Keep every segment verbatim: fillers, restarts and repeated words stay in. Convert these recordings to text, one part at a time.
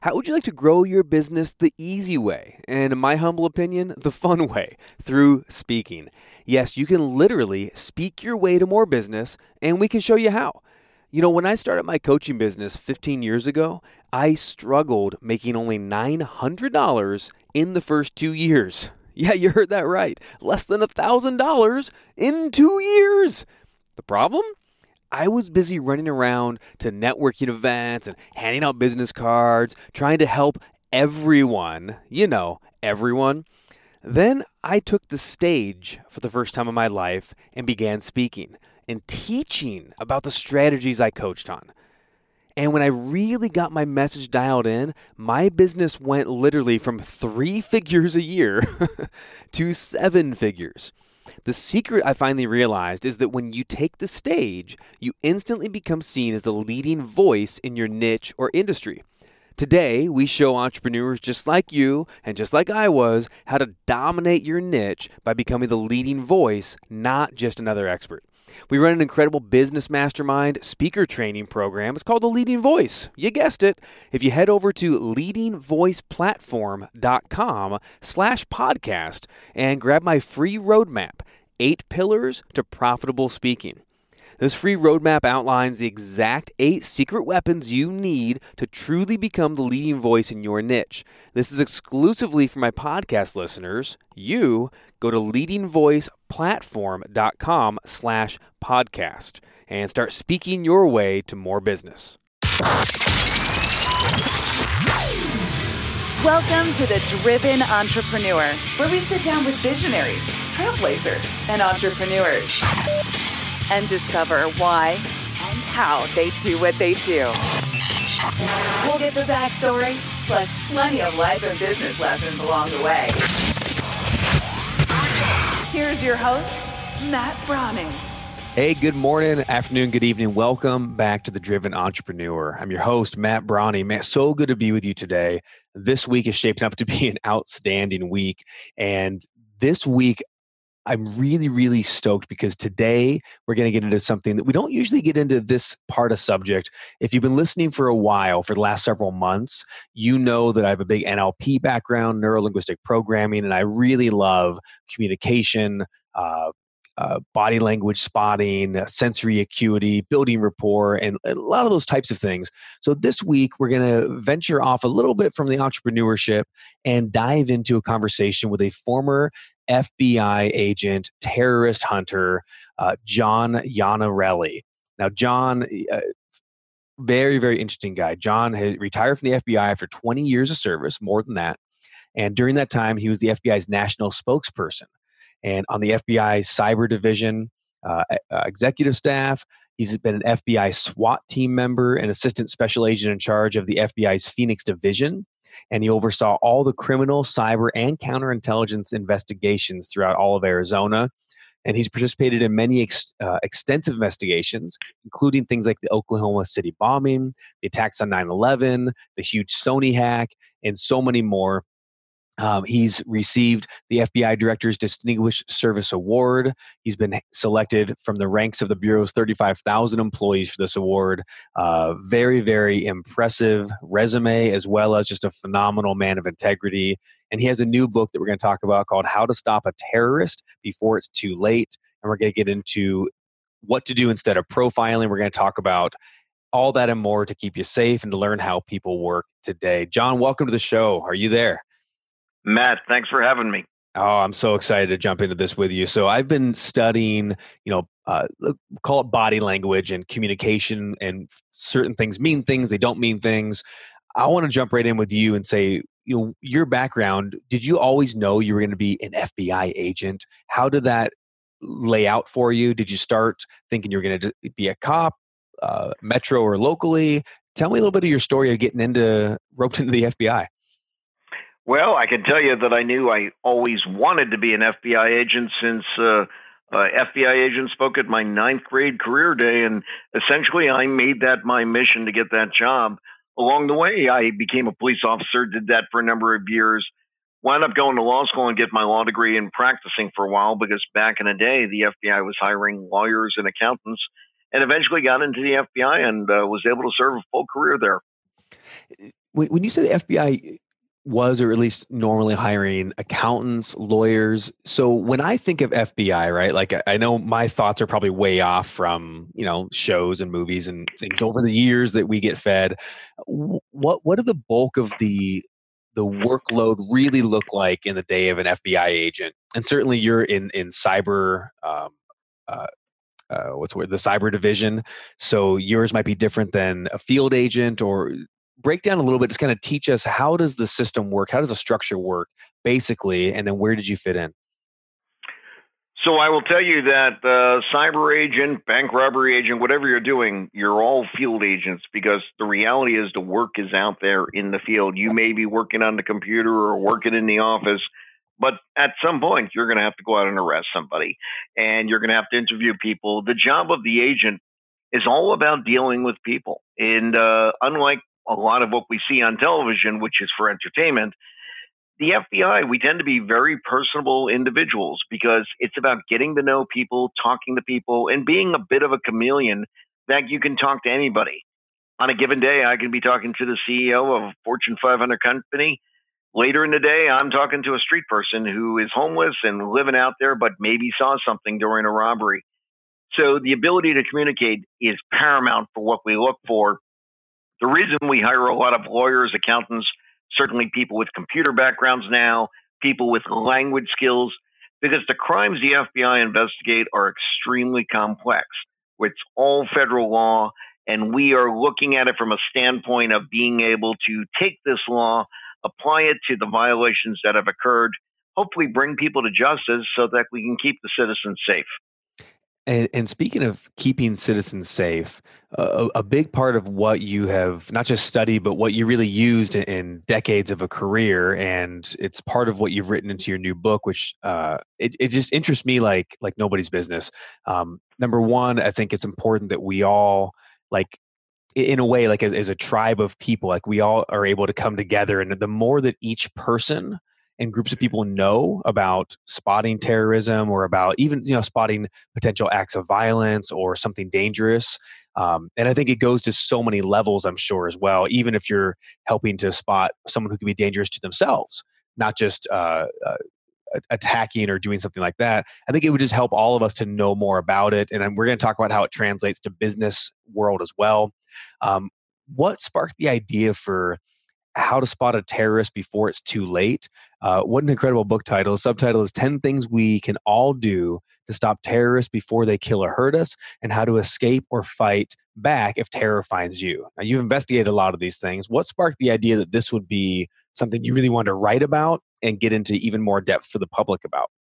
How would you like to grow your business the easy way, and in my humble opinion, the fun way, through speaking? Yes, you can literally speak your way to more business, and we can show you how. You know, when I started my coaching business fifteen years ago, I struggled making only nine hundred dollars in the first two years. Yeah, you heard that right. Less than one thousand dollars in two years. The problem? I was busy running around to networking events and handing out business cards, trying to help everyone, you know, everyone. Then I took the stage for the first time in my life and began speaking and teaching about the strategies I coached on. And when I really got my message dialed in, my business went literally from three figures a year to seven figures. The secret I finally realized is that when you take the stage, you instantly become seen as the leading voice in your niche or industry. Today, we show entrepreneurs just like you and just like I was how to dominate your niche by becoming the leading voice, not just another expert. We run an incredible business mastermind speaker training program. It's called The Leading Voice. You guessed it. If you head over to leading voice platform dot com slash podcast and grab my free roadmap, Eight Pillars to Profitable Speaking. This free roadmap outlines the exact eight secret weapons you need to truly become the leading voice in your niche. This is exclusively for my podcast listeners. You go to leading voice platform dot com slash podcast and start speaking your way to more business. Welcome to The Driven Entrepreneur, where we sit down with visionaries, trailblazers, and entrepreneurs and discover why and how they do what they do. We'll get the backstory, plus plenty of life and business lessons along the way. Here's your host, Matt Browning. Hey, good morning, afternoon, good evening. Welcome back to The Driven Entrepreneur. I'm your host, Matt Browning. Man, so good to be with you today. This week is shaping up to be an outstanding week. And this week, I'm really, really stoked because today we're going to get into something that we don't usually get into this part of subject. If you've been listening for a while, for the last several months, you know that I have a big N L P background, neuro-linguistic programming, and I really love communication, uh, uh, body language spotting, uh, sensory acuity, building rapport, and a lot of those types of things. So this week, we're going to venture off a little bit from the entrepreneurship and dive into a conversation with a former F B I agent, terrorist hunter, uh, John Iannarelli. Now, John, uh, very, very interesting guy. John had retired from the F B I after twenty years of service, more than that. And during that time, he was the F B I's national spokesperson. And on the F B I cyber division, uh, uh, executive staff, he's been an F B I SWAT team member and assistant special agent in charge of the F B I's Phoenix division. And he oversaw all the criminal, cyber, and counterintelligence investigations throughout all of Arizona. And he's participated in many ex, uh, extensive investigations, including things like the Oklahoma City bombing, the attacks on nine eleven, the huge Sony hack, and so many more. Um, he's received the F B I Director's Distinguished Service Award. He's been selected from the ranks of the Bureau's thirty-five thousand employees for this award. Uh, very, very impressive resume, as well as just a phenomenal man of integrity. And he has a new book that we're going to talk about called How to Stop a Terrorist Before It's Too Late. And we're going to get into what to do instead of profiling. We're going to talk about all that and more to keep you safe and to learn how people work today. John, welcome to the show. Are you there? Matt, thanks for having me. Oh, I'm so excited to jump into this with you. So I've been studying, you know, uh, call it body language and communication, and certain things mean things, they don't mean things. I want to jump right in with you and say, you know, your background, did you always know you were going to be an F B I agent? How did that lay out for you? Did you start thinking you were going to be a cop, uh, metro or locally? Tell me a little bit of your story of getting into, roped into the F B I. Well, I can tell you that I knew I always wanted to be an F B I agent since uh, uh, F B I agent spoke at my ninth grade career day. And essentially, I made that my mission to get that job. Along the way, I became a police officer, did that for a number of years, wound up going to law school and get my law degree and practicing for a while because back in the day, the F B I was hiring lawyers and accountants, and eventually got into the F B I and uh, was able to serve a full career there. When, when you say the F B I was, or at least normally hiring accountants, lawyers. So when I think of F B I, right, like I know my thoughts are probably way off from, you know, shows and movies and things over the years that we get fed. What, what do the bulk of the, the workload really look like in the day of an F B I agent? And certainly you're in, in cyber, um, uh, uh, what's the word, the cyber division. So yours might be different than a field agent. Or break down a little bit, just kind of teach us, how does the system work? How does the structure work basically? And then where did you fit in? So I will tell you that uh, cyber agent, bank robbery agent, whatever you're doing, you're all field agents, because the reality is the work is out there in the field. You may be working on the computer or working in the office, but at some point you're going to have to go out and arrest somebody, and you're going to have to interview people. The job of the agent is all about dealing with people. And uh, unlike a lot of what we see on television, which is for entertainment, the F B I, we tend to be very personable individuals, because it's about getting to know people, talking to people, and being a bit of a chameleon that you can talk to anybody. On a given day, I can be talking to the C E O of a Fortune five hundred company. Later in the day, I'm talking to a street person who is homeless and living out there, but maybe saw something during a robbery. So the ability to communicate is paramount for what we look for. The reason we hire a lot of lawyers, accountants, certainly people with computer backgrounds now, people with language skills, because the crimes the F B I investigate are extremely complex. It's all federal law, and we are looking at it from a standpoint of being able to take this law, apply it to the violations that have occurred, hopefully bring people to justice so that we can keep the citizens safe. And, and speaking of keeping citizens safe, uh, a big part of what you have not just studied, but what you really used in, in decades of a career, and it's part of what you've written into your new book, which uh, it, it just interests me like like nobody's business. Um, number one, I think it's important that we all, like, in a way, like as, as a tribe of people, like we all are able to come together, and the more that each person and groups of people know about spotting terrorism, or about even, you know, spotting potential acts of violence or something dangerous. Um, and I think it goes to so many levels, I'm sure, as well, even if you're helping to spot someone who can be dangerous to themselves, not just uh, uh, attacking or doing something like that. I think it would just help all of us to know more about it. And we're going to talk about how it translates to business world as well. Um, what sparked the idea for How to Spot a Terrorist Before It's Too Late? Uh, what an incredible book title. The subtitle is ten Things We Can All Do to Stop Terrorists Before They Kill or Hurt Us, and How to Escape or Fight Back If Terror Finds You. Now, you've investigated a lot of these things. What sparked the idea that this would be something you really wanted to write about and get into even more depth for the public about?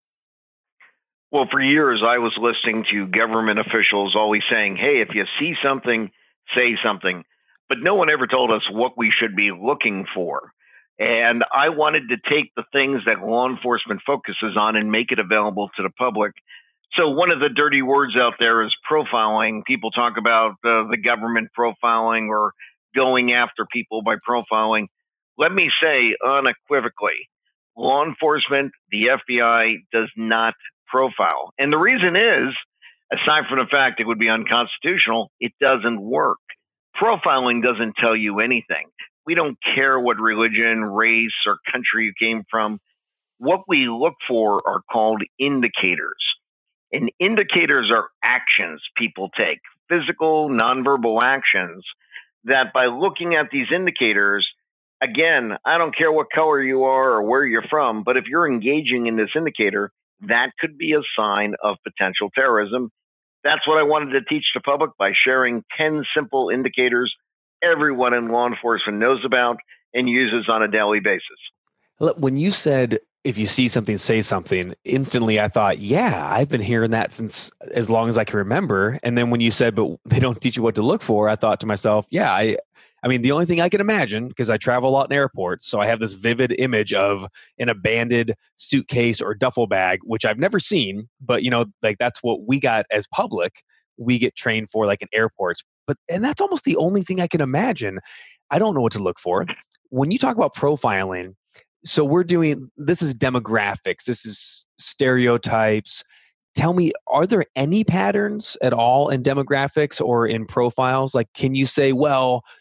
Well, for years, I was listening to government officials always saying, hey, if you see something, say something. But no one ever told us what we should be looking for. And I wanted to take the things that law enforcement focuses on and make it available to the public. So one of the dirty words out there is profiling. People talk about uh, the government profiling or going after people by profiling. Let me say unequivocally, law enforcement, the F B I, does not profile. And the reason is, aside from the fact it would be unconstitutional, it doesn't work. Profiling doesn't tell you anything. We don't care what religion, race, or country you came from. What we look for are called indicators. And indicators are actions people take, physical, nonverbal actions, that by looking at these indicators, again, I don't care what color you are or where you're from, but if you're engaging in this indicator, that could be a sign of potential terrorism. That's what I wanted to teach the public by sharing ten simple indicators everyone in law enforcement knows about and uses on a daily basis. When you said, if you see something, say something, instantly I thought, yeah, I've been hearing that since as long as I can remember. And then when you said, but they don't teach you what to look for, I thought to myself, yeah, I, I mean, the only thing I can imagine, because I travel a lot in airports, so I have this vivid image of an abandoned suitcase or duffel bag, which I've never seen, but you know, like that's what we got as public. We get trained for, like in airports, but, and that's almost the only thing I can imagine. I don't know what to look for. When you talk about profiling, so we're doing, this is demographics, this is stereotypes. Tell me, are there any patterns at all in demographics or in profiles? Like, can you say, well,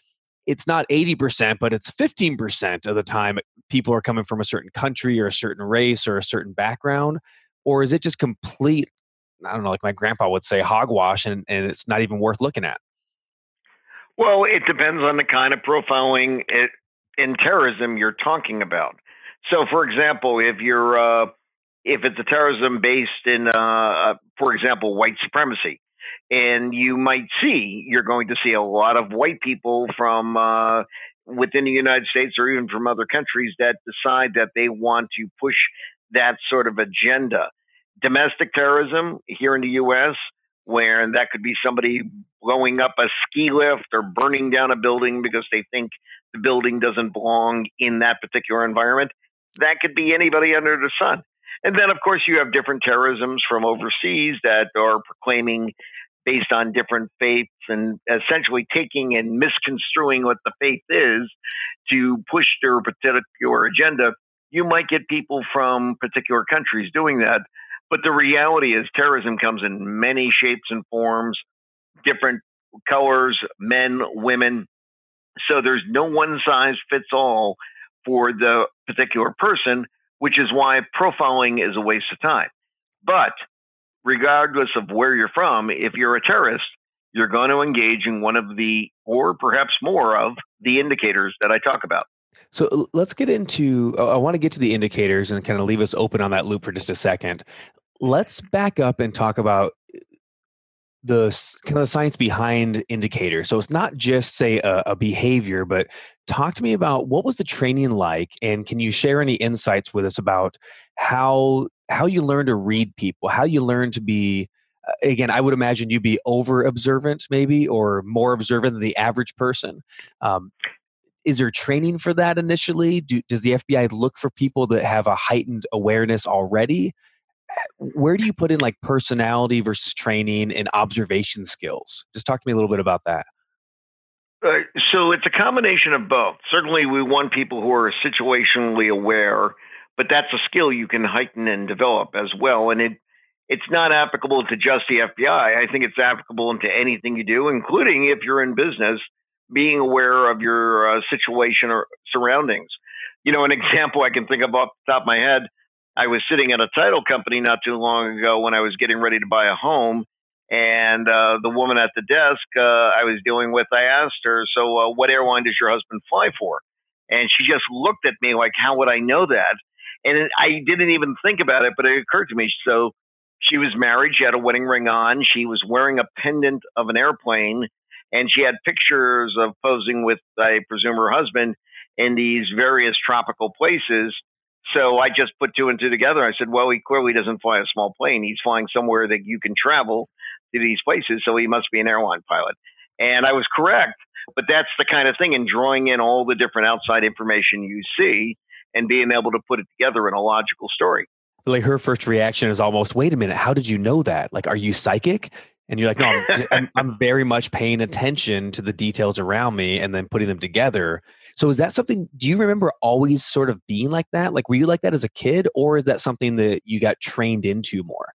it's not eighty percent, but it's fifteen percent of the time people are coming from a certain country or a certain race or a certain background? Or is it just complete, I don't know, like my grandpa would say, hogwash, and, and it's not even worth looking at? Well, it depends on the kind of profiling it, in terrorism you're talking about. So, for example, if you're uh, if it's a terrorism based in, uh, for example, white supremacy, and you might see, you're going to see a lot of white people from uh, within the United States or even from other countries that decide that they want to push that sort of agenda. Domestic terrorism here in the U S, where that could be somebody blowing up a ski lift or burning down a building because they think the building doesn't belong in that particular environment. That could be anybody under the sun. And then, of course, you have different terrorisms from overseas that are proclaiming based on different faiths and essentially taking and misconstruing what the faith is to push their particular agenda. You might get people from particular countries doing that. But the reality is terrorism comes in many shapes and forms, different colors, men, women. So there's no one size fits all for the particular person, which is why profiling is a waste of time. But regardless of where you're from, if you're a terrorist, you're going to engage in one of the, or perhaps more of, the indicators that I talk about. So let's get into, I want to get to the indicators and kind of leave us open on that loop for just a second. Let's back up and talk about the kind of the science behind indicators. So it's not just, say, a, a behavior, but talk to me about what was the training like, and can you share any insights with us about how how you learn to read people, how you learn to be, uh, again, I would imagine you'd be over observant maybe, or more observant than the average person. Um, is there training for that initially? Do, does the F B I look for people that have a heightened awareness already? Where do you put in like personality versus training and observation skills? Just talk to me a little bit about that. Uh, so it's a combination of both. Certainly we want people who are situationally aware, but that's a skill you can heighten and develop as well. And it it's not applicable to just the F B I. I think it's applicable into anything you do, including if you're in business, being aware of your uh, situation or surroundings. You know, an example I can think of off the top of my head, I was sitting at a title company not too long ago when I was getting ready to buy a home. And uh, the woman at the desk uh, I was dealing with, I asked her, so uh, what airline does your husband fly for? And she just looked at me like, how would I know that? And it, I didn't even think about it, but it occurred to me. So she was married. She had a wedding ring on. She was wearing a pendant of an airplane. And she had pictures of posing with, I presume, her husband in these various tropical places. So I just put two and two together. I said, well, he clearly doesn't fly a small plane. He's flying somewhere that you can travel to these places, so he must be an airline pilot. And I was correct, but that's the kind of thing, in drawing in all the different outside information you see and being able to put it together in a logical story. Like her first reaction is almost, wait a minute, how did you know that? Like, are you psychic? And you're like, no, I'm, I'm, I'm very much paying attention to the details around me and then putting them together. So is that something, do you remember always sort of being like that? Like, were you like that as a kid, or is that something that you got trained into more?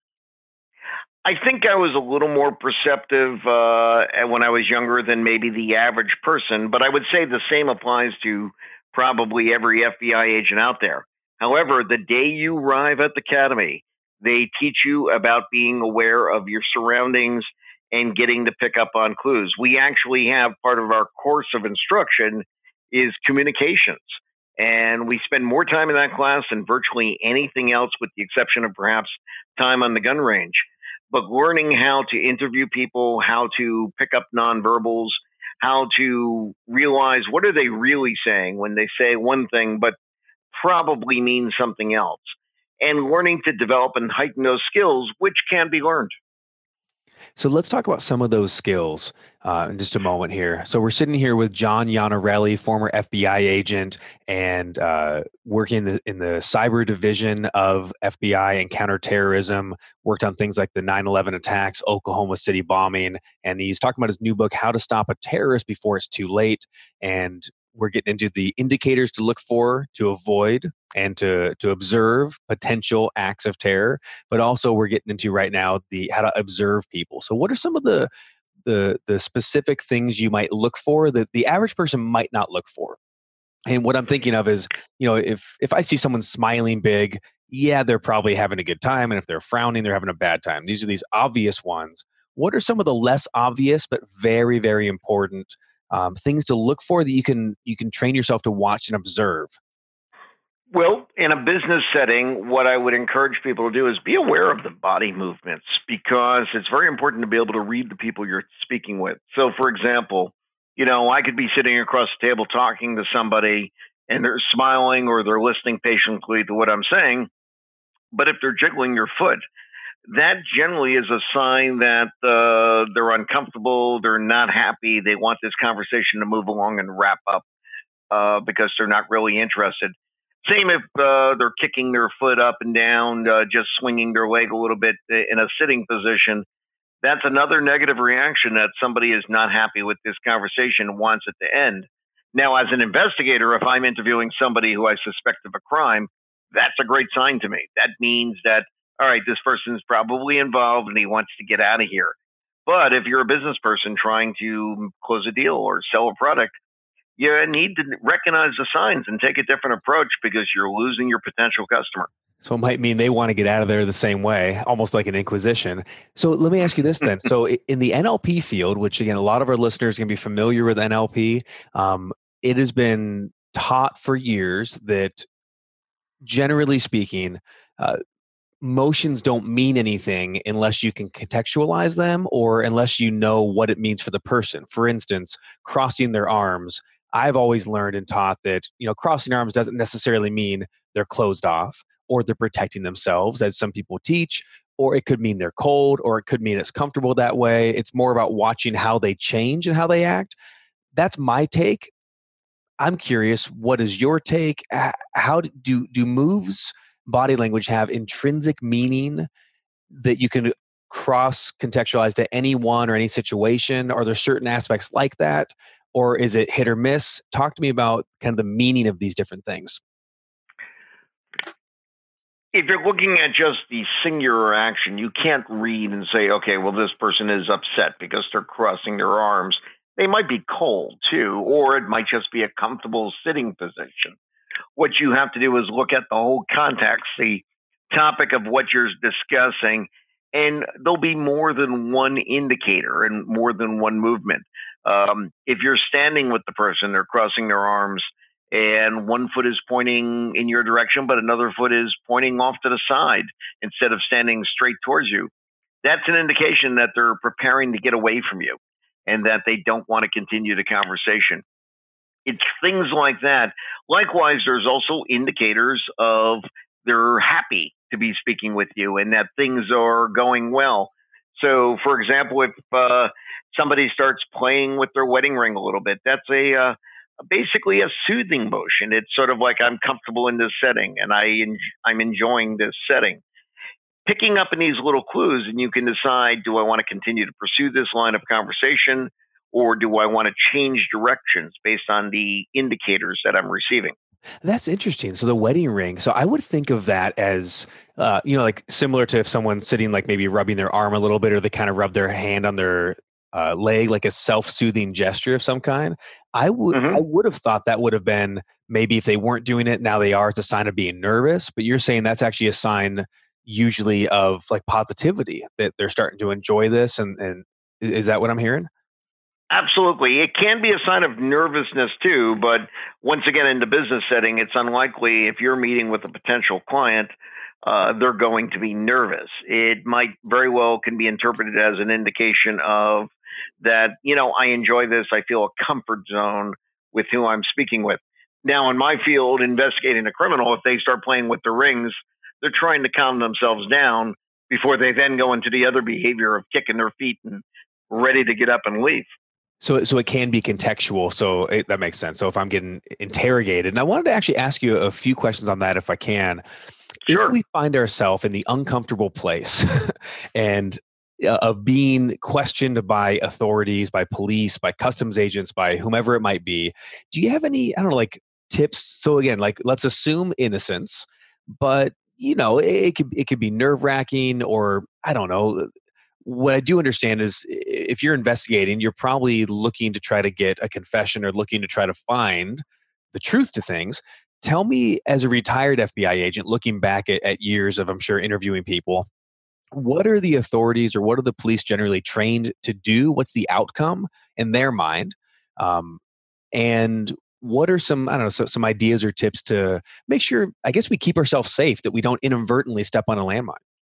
I think I was a little more perceptive uh, when I was younger than maybe the average person, but I would say the same applies to probably every F B I agent out there. However, the day you arrive at the academy, they teach you about being aware of your surroundings and getting to pick up on clues. We actually have part of our course of instruction is communications. And we spend more time in that class than virtually anything else, with the exception of perhaps time on the gun range. But learning how to interview people, how to pick up nonverbals, how to realize what are they really saying when they say one thing, but probably mean something else. And learning to develop and heighten those skills, which can be learned. So let's talk about some of those skills uh, in just a moment here. So we're sitting here with John Iannarelli, former F B I agent and uh, working in the, in the cyber division of F B I and counterterrorism, worked on things like the nine eleven attacks, Oklahoma City bombing, and he's talking about his new book, How to Stop a Terrorist Before It's Too Late. And we're getting into the indicators to look for, to avoid, and to to observe potential acts of terror. But also we're getting into right now the how to observe people. So what are some of the the the specific things you might look for that the average person might not look for. And what I'm thinking of is, you know, if if I see someone smiling big, yeah, they're probably having a good time, and if they're frowning, they're having a bad time. These are these obvious ones. What are some of the less obvious but very, very important um, things to look for that you can you can train yourself to watch and observe? Well, in a business setting, what I would encourage people to do is be aware of the body movements because it's very important to be able to read the people you're speaking with. So, for example, you know, I could be sitting across the table talking to somebody and they're smiling or they're listening patiently to what I'm saying. But if they're jiggling your foot, that generally is a sign that uh, they're uncomfortable, they're not happy, they want this conversation to move along and wrap up uh, because they're not really interested. Same if uh, they're kicking their foot up and down, uh, just swinging their leg a little bit in a sitting position. That's another negative reaction that somebody is not happy with this conversation and wants it to end. Now, as an investigator, if I'm interviewing somebody who I suspect of a crime, that's a great sign to me. That means that, all right, this person's probably involved and he wants to get out of here. But if you're a business person trying to close a deal or sell a product, you need to recognize the signs and take a different approach because you're losing your potential customer. So it might mean they want to get out of there the same way, almost like an inquisition. So let me ask you this then. So in the N L P field, which again, a lot of our listeners can be familiar with N L P, um, it has been taught for years that generally speaking, uh, motions don't mean anything unless you can contextualize them or unless you know what it means for the person. For instance, crossing their arms. I've always learned and taught that, you know, crossing arms doesn't necessarily mean they're closed off or they're protecting themselves, as some people teach, or it could mean they're cold, or it could mean it's comfortable that way. It's more about watching how they change and how they act. That's my take. I'm curious, what is your take? How do do moves, body language have intrinsic meaning that you can cross contextualize to anyone or any situation? Are there certain aspects like that? Or is it hit or miss? Talk to me about kind of the meaning of these different things. If you're looking at just the singular action, you can't read and say, okay, well, this person is upset because they're crossing their arms. They might be cold too, or it might just be a comfortable sitting position. What you have to do is look at the whole context, the topic of what you're discussing, and there'll be more than one indicator and more than one movement. Um, if you're standing with the person, they're crossing their arms, and one foot is pointing in your direction, but another foot is pointing off to the side instead of standing straight towards you, that's an indication that they're preparing to get away from you and that they don't want to continue the conversation. It's things like that. Likewise, there's also indicators of they're happy to be speaking with you and that things are going well. So, for example, if uh, somebody starts playing with their wedding ring a little bit, that's a uh, basically a soothing motion. It's sort of like I'm comfortable in this setting and I en- I'm enjoying this setting. Picking up in these little clues, and you can decide, do I want to continue to pursue this line of conversation, or do I want to change directions based on the indicators that I'm receiving? That's interesting. So the wedding ring. So I would think of that as, uh, you know, like similar to if someone's sitting, like maybe rubbing their arm a little bit, or they kind of rub their hand on their uh, leg, like a self-soothing gesture of some kind. I would, Mm-hmm. I would have thought that would have been maybe if they weren't doing it, now they are. It's a sign of being nervous. But you're saying that's actually a sign, usually, of like positivity, that they're starting to enjoy this. And and is that what I'm hearing? Absolutely. It can be a sign of nervousness too, but once again, in the business setting, it's unlikely if you're meeting with a potential client, uh, they're going to be nervous. It might very well can be interpreted as an indication of that, you know, I enjoy this. I feel a comfort zone with who I'm speaking with. Now, in my field, investigating a criminal, if they start playing with the rings, they're trying to calm themselves down before they then go into the other behavior of kicking their feet and ready to get up and leave. So, so it can be contextual. So it, that makes sense. So if I'm getting interrogated, and I wanted to actually ask you a few questions on that, if I can. Sure. If we find ourselves in the uncomfortable place and uh, of being questioned by authorities, by police, by customs agents, by whomever it might be, do you have any, I don't know, like tips? So again, like let's assume innocence, but you know, it, it could it could be nerve wracking, or I don't know. what I do understand is if you're investigating, you're probably looking to try to get a confession or looking to try to find the truth to things. Tell me, as a retired F B I agent, looking back at, at years of, I'm sure, interviewing people, what are the authorities or what are the police generally trained to do? What's the outcome in their mind? Um, and what are some, I don't know, so, some ideas or tips to make sure, I guess, we keep ourselves safe, that we don't inadvertently step on a landmine?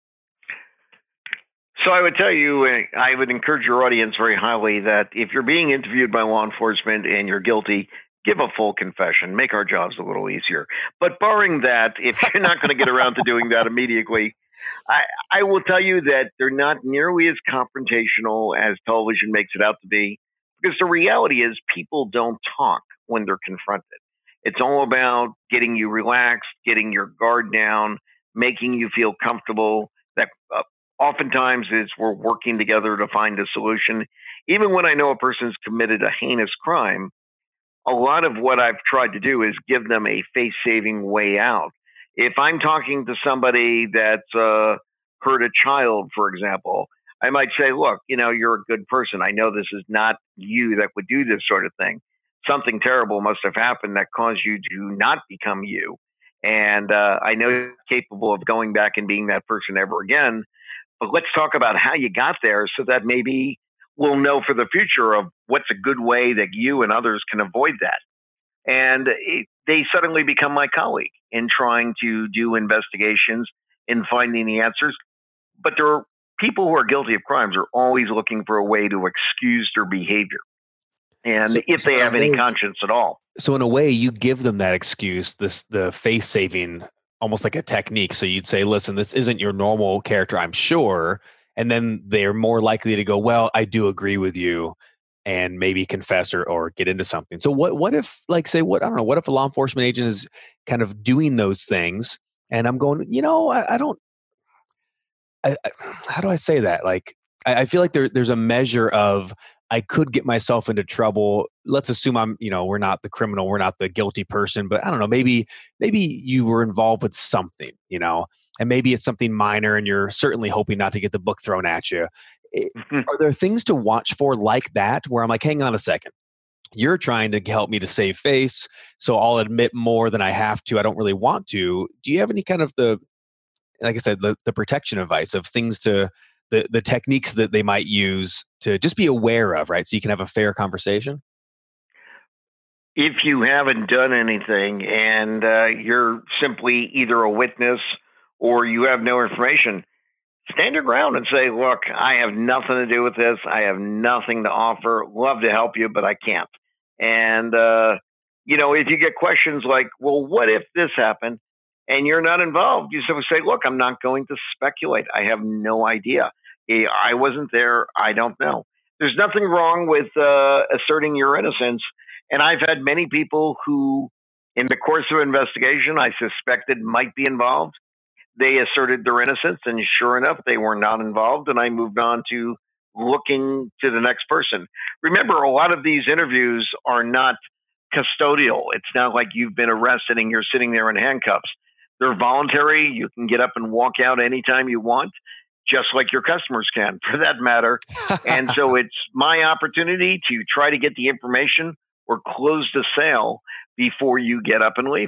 So I would tell you, uh, I would encourage your audience very highly that if you're being interviewed by law enforcement and you're guilty, give a full confession, make our jobs a little easier. But barring that, if you're not going to get around to doing that immediately, I, I will tell you that they're not nearly as confrontational as television makes it out to be, because the reality is people don't talk when they're confronted. It's all about getting you relaxed, getting your guard down, making you feel comfortable. That uh, oftentimes is we're working together to find a solution. Even when I know a person's committed a heinous crime, a lot of what I've tried to do is give them a face-saving way out. If I'm talking to somebody that's uh, hurt a child, for example, I might say, look, you know, you're a good person. I know this is not you that would do this sort of thing. Something terrible must have happened that caused you to not become you. And uh, I know you're capable of going back and being that person ever again. But let's talk about how you got there so that maybe we'll know for the future of what's a good way that you and others can avoid that. And it, they suddenly become my colleague in trying to do investigations and finding the answers. But there are people who are guilty of crimes are always looking for a way to excuse their behavior. And so, if they so have any way, conscience at all. So in a way, you give them that excuse, this the face saving, almost like a technique. So you'd say, listen, this isn't your normal character, I'm sure. And then they're more likely to go, well, I do agree with you, and maybe confess or, or get into something. So what what if, like, say, what I don't know, what if a law enforcement agent is kind of doing those things and I'm going, you know, I, I don't, I, I, how do I say that? Like, I, I feel like there, there's a measure of, I could get myself into trouble. Let's assume I'm, you know, we're not the criminal, we're not the guilty person, but I don't know, maybe, maybe you were involved with something, you know, and maybe it's something minor and you're certainly hoping not to get the book thrown at you. Mm-hmm. Are there things to watch for like that, where I'm like, hang on a second, you're trying to help me to save face, so I'll admit more than I have to, I don't really want to. Do you have any kind of the, like I said, the, the protection advice of things to, the, the techniques that they might use to just be aware of, right? So you can have a fair conversation? If you haven't done anything and uh, you're simply either a witness or you have no information, stand your ground and say, look, I have nothing to do with this. I have nothing to offer. Love to help you, but I can't. And, uh, you know, if you get questions like, well, what if this happened? And you're not involved, you simply say, look, I'm not going to speculate. I have no idea. I wasn't there. I don't know. There's nothing wrong with uh, asserting your innocence. And I've had many people who, in the course of investigation, I suspected might be involved. They asserted their innocence, and sure enough, they were not involved. And I moved on to looking to the next person. Remember, a lot of these interviews are not custodial. It's not like you've been arrested and you're sitting there in handcuffs. They're voluntary. You can get up and walk out anytime you want, just like your customers can, for that matter. And so it's my opportunity to try to get the information or close the sale before you get up and leave.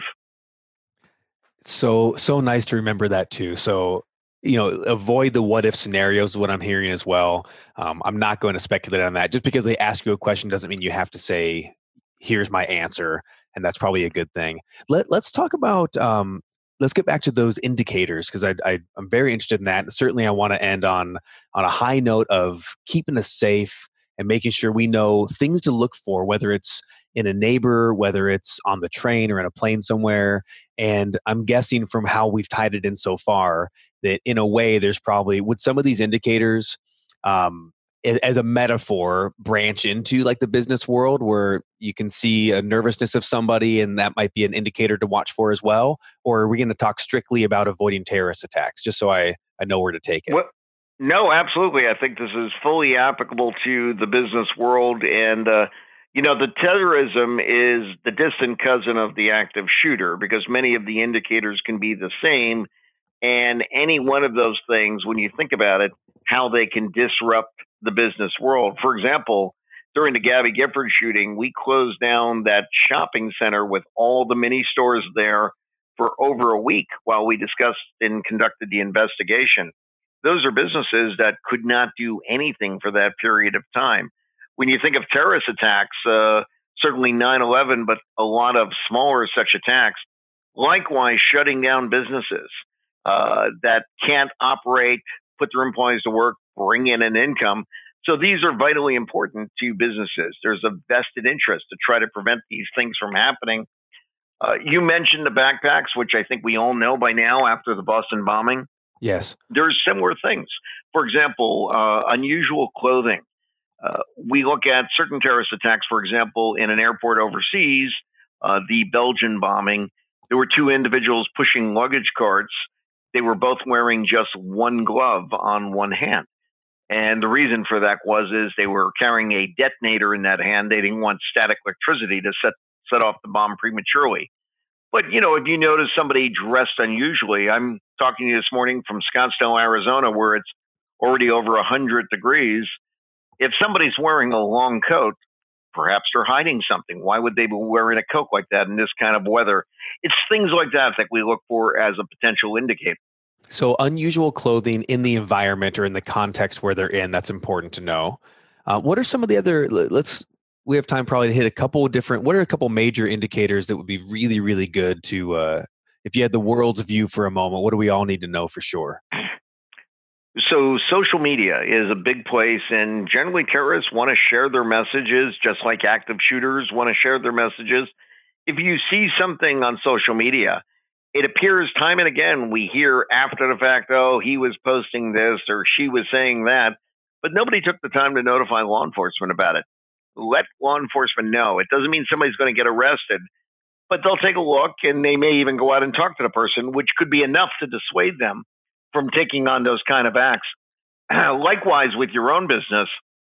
So, so nice to remember that too. So, you know, avoid the what if scenarios is what I'm hearing as well. Um, I'm not going to speculate on that. Just because they ask you a question doesn't mean you have to say, here's my answer. And that's probably a good thing. Let, let's talk about, um, let's get back to those indicators, because I, I, I'm very interested in that. And certainly I want to end on, on a high note of keeping us safe and making sure we know things to look for, whether it's in a neighbor, whether it's on the train or in a plane somewhere. And I'm guessing from how we've tied it in so far that in a way there's probably, would some of these indicators um, as a metaphor branch into like the business world, where you can see a nervousness of somebody and that might be an indicator to watch for as well? Or are we going to talk strictly about avoiding terrorist attacks, just so I, I know where to take it? Well, no, absolutely. I think this is fully applicable to the business world. And, uh, you know, the terrorism is the distant cousin of the active shooter, because many of the indicators can be the same. And any one of those things, when you think about it, how they can disrupt the business world. For example, during the Gabby Gifford shooting, we closed down that shopping center with all the mini stores there for over a week while we discussed and conducted the investigation. Those are businesses that could not do anything for that period of time. When you think of terrorist attacks, uh, certainly nine eleven, but a lot of smaller such attacks, likewise shutting down businesses uh, that can't operate, put their employees to work, bring in an income. So these are vitally important to businesses. There's a vested interest to try to prevent these things from happening. Uh, you mentioned the backpacks, which I think we all know by now after the Boston bombing. Yes. There's similar things. For example, uh, unusual clothing. Uh, we look at certain terrorist attacks, for example, in an airport overseas, uh, the Belgian bombing. There were two individuals pushing luggage carts. They were both wearing just one glove on one hand. And the reason for that was is they were carrying a detonator in that hand. They didn't want static electricity to set, set off the bomb prematurely. But, you know, if you notice somebody dressed unusually, I'm talking to you this morning from Scottsdale, Arizona, where it's already over one hundred degrees. If somebody's wearing a long coat, perhaps they're hiding something. Why would they be wearing a coat like that in this kind of weather? It's things like that that we look for as a potential indicator. So unusual clothing in the environment or in the context where they're in, that's important to know. Uh, what are some of the other, let's, we have time probably to hit a couple of different, what are a couple major indicators that would be really, really good to, uh, if you had the world's view for a moment, what do we all need to know for sure? So social media is a big place, and generally terrorists want to share their messages just like active shooters want to share their messages. If you see something on social media, it appears time and again we hear after the fact, oh, he was posting this or she was saying that, but nobody took the time to notify law enforcement about it. Let law enforcement know. It doesn't mean somebody's going to get arrested, but they'll take a look and they may even go out and talk to the person, which could be enough to dissuade them from taking on those kind of acts. Likewise, with your own business,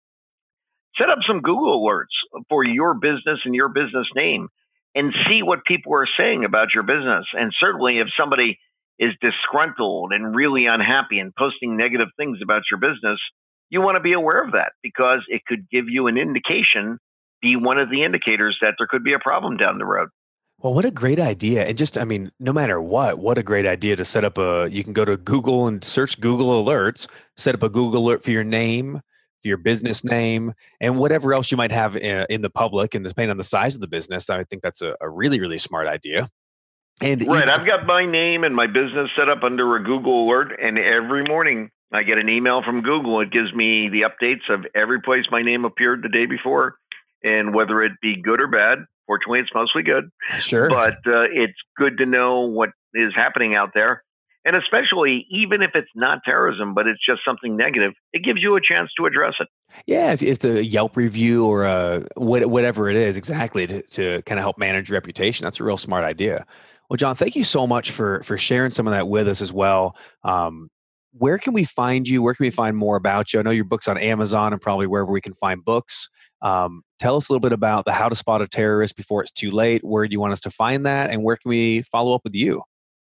set up some Google alerts for your business and your business name and see what people are saying about your business. And certainly if somebody is disgruntled and really unhappy and posting negative things about your business, you want to be aware of that because it could give you an indication, be one of the indicators that there could be a problem down the road. Well, what a great idea. And just, I mean, no matter what, what a great idea to set up a, you can go to Google and search Google Alerts, set up a Google alert for your name, for your business name, and whatever else you might have in, in the public. And depending on the size of the business, I think that's a, a really, really smart idea. And right. even, I've got my name and my business set up under a Google alert. And every morning I get an email from Google. It gives me the updates of every place my name appeared the day before and whether it be good or bad. Fortunately, it's mostly good. Sure. But uh, it's good to know what is happening out there. And especially, even if it's not terrorism, but it's just something negative, it gives you a chance to address it. Yeah, if it's a Yelp review or a, whatever it is, exactly, to, to kind of help manage reputation. That's a real smart idea. Well, John, thank you so much for for sharing some of that with us as well. Um, where can we find you? Where can we find more about you? I know your book's on Amazon and probably wherever we can find books. Um, tell us a little bit about the How to Spot a Terrorist Before It's Too Late. Where do you want us to find that? And where can we follow up with you?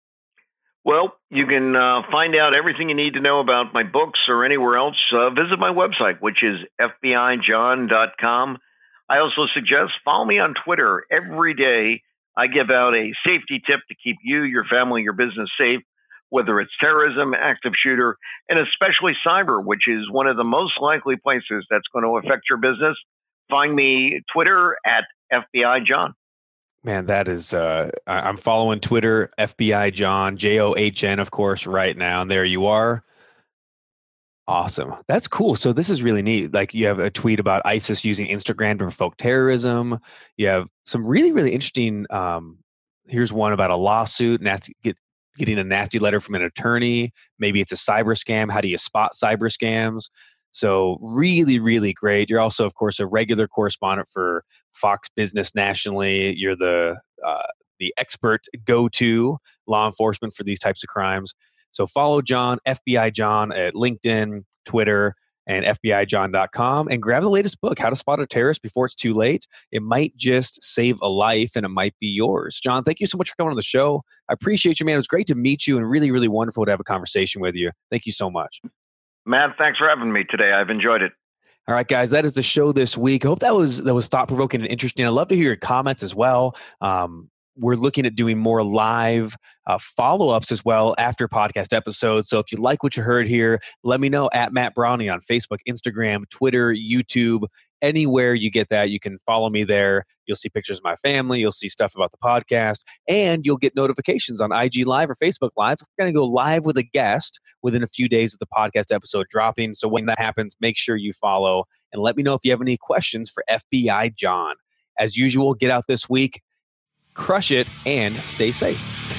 Well, you can uh, find out everything you need to know about my books or anywhere else. Uh, visit my website, which is f b i john dot com. I also suggest follow me on Twitter. Every day I give out a safety tip to keep you, your family, your business safe, whether it's terrorism, active shooter, and especially cyber, which is one of the most likely places that's going to affect your business. Find me Twitter at F B I John. Man, that is, uh, I'm following Twitter, F B I John, J O H N, of course, right now. And there you are. Awesome. That's cool. So this is really neat. Like you have a tweet about ISIS using Instagram to provoke terrorism. You have some really, really interesting, um, here's one about a lawsuit, nasty, get, getting a nasty letter from an attorney. Maybe it's a cyber scam. How do you spot cyber scams? So really, really great. You're also, of course, a regular correspondent for Fox Business nationally. You're the uh, the expert go-to law enforcement for these types of crimes. So follow John, F B I John, at LinkedIn, Twitter, and F B I john dot com, and grab the latest book, How to Spot a Terrorist Before It's Too Late. It might just save a life, and it might be yours. John, thank you so much for coming on the show. I appreciate you, man. It was great to meet you, and really, really wonderful to have a conversation with you. Thank you so much. Matt, thanks for having me today. I've enjoyed it. All right, guys, that is the show this week. I hope that was that was thought provoking and interesting. I'd love to hear your comments as well. Um, we're looking at doing more live uh, follow-ups as well after podcast episodes. So if you like what you heard here, let me know at Matt Brownie on Facebook, Instagram, Twitter, YouTube, anywhere you get that. You can follow me there. You'll see pictures of my family. You'll see stuff about the podcast, and you'll get notifications on I G Live or Facebook Live. We're going to go live with a guest within a few days of the podcast episode dropping. So when that happens, make sure you follow and let me know if you have any questions for F B I John. As usual, get out this week, crush it, and stay safe.